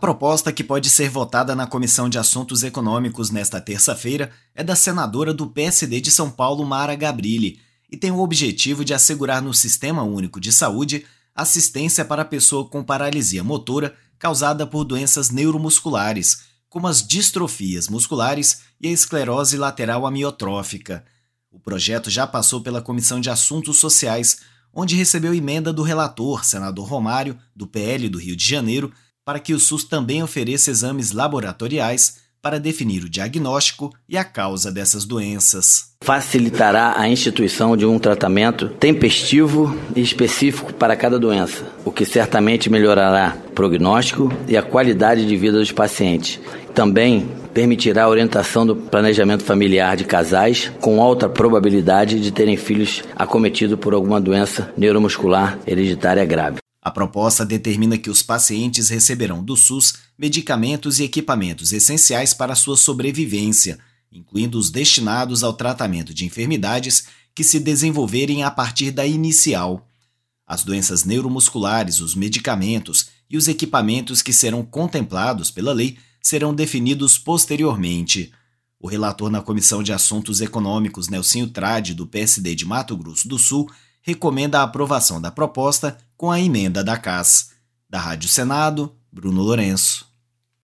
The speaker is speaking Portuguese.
A proposta que pode ser votada na Comissão de Assuntos Econômicos nesta terça-feira é da senadora do PSD de São Paulo, Mara Gabrilli, e tem o objetivo de assegurar no Sistema Único de Saúde assistência para a pessoa com paralisia motora causada por doenças neuromusculares, como as distrofias musculares e a esclerose lateral amiotrófica. O projeto já passou pela Comissão de Assuntos Sociais, onde recebeu emenda do relator, senador Romário, do PL do Rio de Janeiro, para que o SUS também ofereça exames laboratoriais para definir o diagnóstico e a causa dessas doenças. Facilitará a instituição de um tratamento tempestivo e específico para cada doença, o que certamente melhorará o prognóstico e a qualidade de vida dos pacientes. Também permitirá a orientação do planejamento familiar de casais com alta probabilidade de terem filhos acometidos por alguma doença neuromuscular hereditária grave. A proposta determina que os pacientes receberão do SUS medicamentos e equipamentos essenciais para sua sobrevivência, incluindo os destinados ao tratamento de enfermidades que se desenvolverem a partir da inicial. As doenças neuromusculares, os medicamentos e os equipamentos que serão contemplados pela lei serão definidos posteriormente. O relator na Comissão de Assuntos Econômicos, Nelsinho Trade, do PSD de Mato Grosso do Sul, recomenda a aprovação da proposta com a emenda da CAS. Da Rádio Senado, Bruno Lourenço.